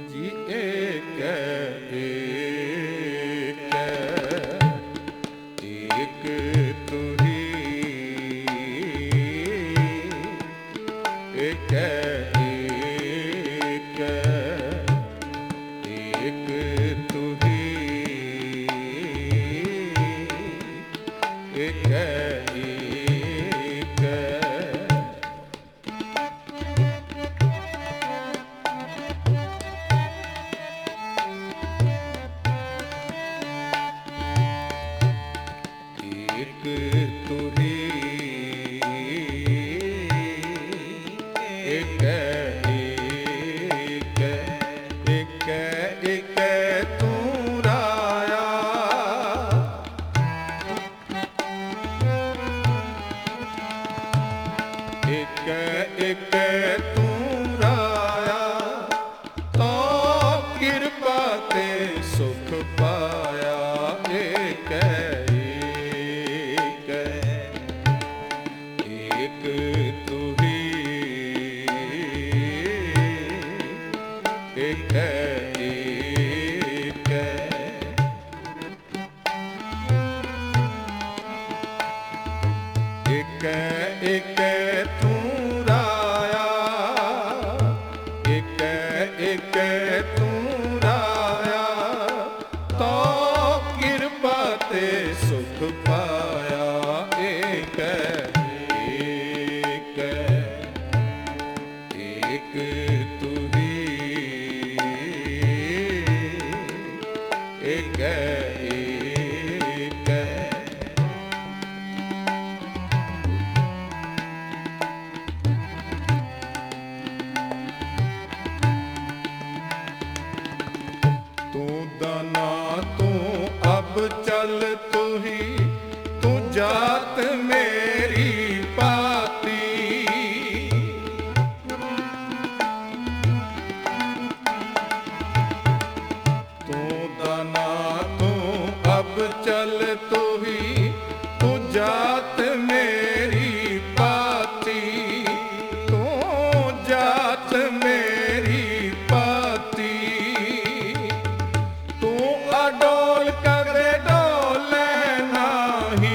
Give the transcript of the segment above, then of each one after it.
जी एक एक एक तू ही एक एक एक तू ही एक एक तू ही एक एक एक तू राया एक एक तू राया तो कृपा ते सुख पाया एक एक तू ही एक एक एक तू राया एक एक तू राया तो कृपा ते सुख पाया एक एक तू ही एक तू दाना तू अब चल तू ही तू जात मेरी पाती तू दाना तू अब चल तू ही तू जात मेरी पाती तू जात मेरी पाती तू अडोल करे डोले नाही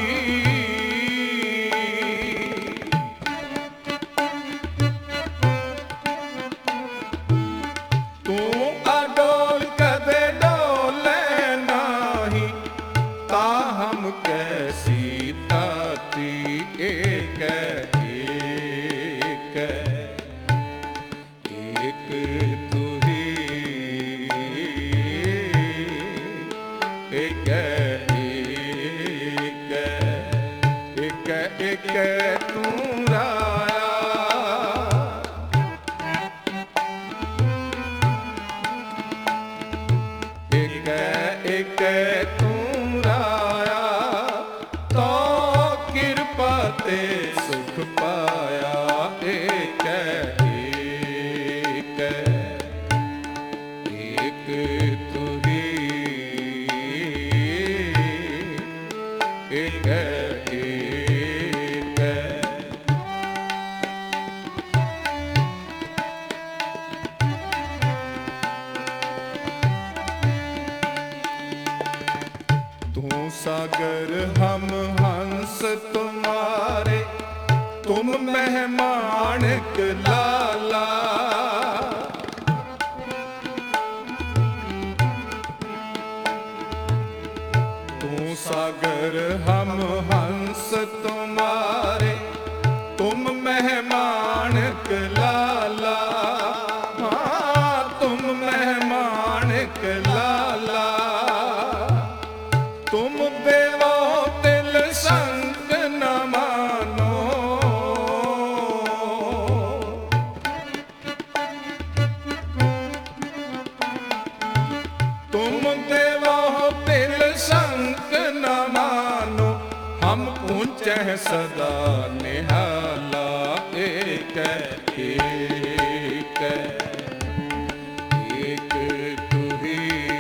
तू अडोल करे डोले नाही ता हम कैसी ताती एक एक तू ही एक एक एक तू राया एक एक तू राया तो कृपा ते सुख पाया एक एक तू ही एक तू सागर हम हंस तुम्हारे तुम मेहमान लाला तू सागर हम हंस तुम्हारे तुम मेहमान लाला हाँ तुम मेहमान लाला तुम देवो तिल संग न मानो तुम देवो तिल संग न मानो हम ऊंचे सदा निहाला एक एक एक तू ही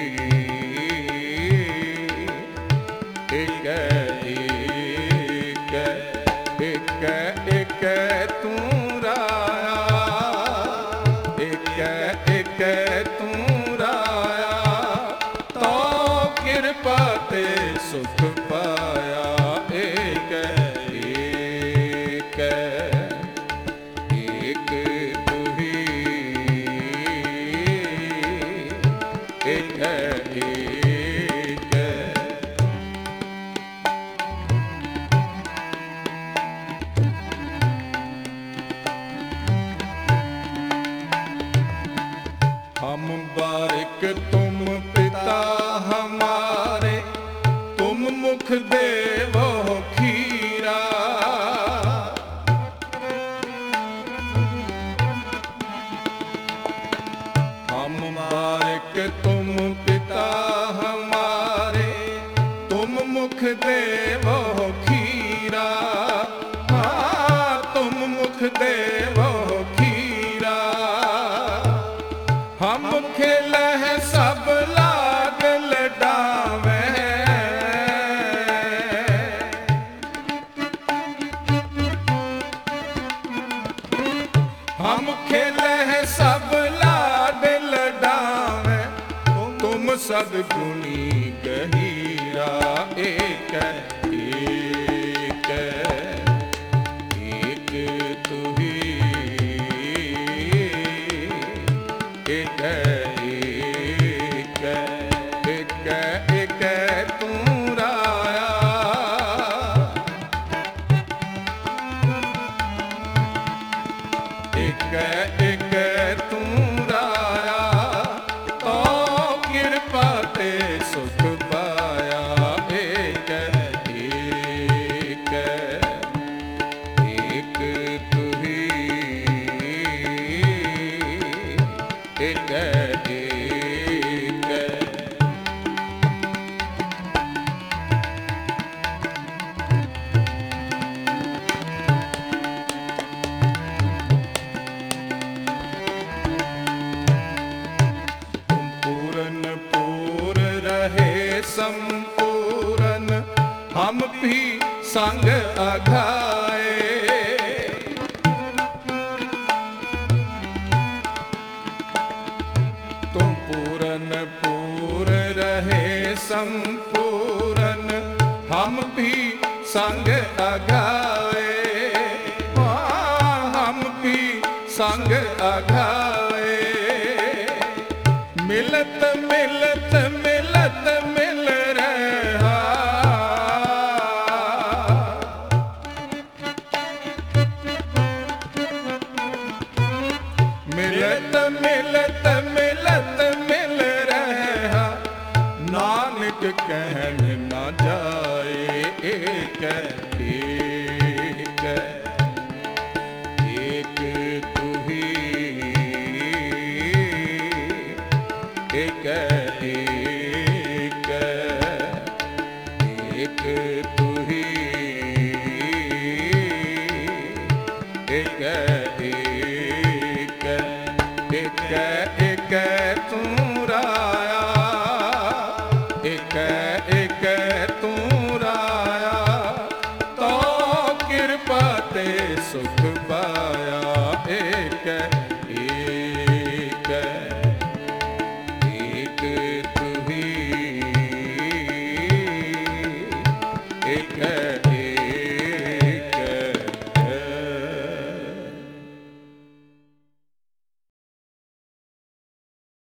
एक एक एक तू राया एक एक तू एक हम बारिक तुम पिता हमारे, तुम मुख देवो खीरा। हम बारिक तुम पिता हमारे, तुम मुख देवो खीरा। हाँ तुम मुख देवो खीरा। हम खेलह सब लाग लडावे, हम खेलह सब लाग लडावे, तुम सद्गुणी गहीरा। एक एक एक तुही, एक एक एक एक तू राया। एक एक तू राया, तो कृपा ते सुख पाया। एक एक एक तुही, एक एक पूरन पूर रहे संपूरन, हम भी संग अघाए। तुम पूरन पूर रहे संपूरन, हम भी संग अघाए। हम भी संग अघाए। मिलत मिलत मिलत मिल रहा, मिलत मिलत मिलत मिल रहा। नानक कहन न जाए। एक एक एक तुही, एक एक एक तुही, एक एक एक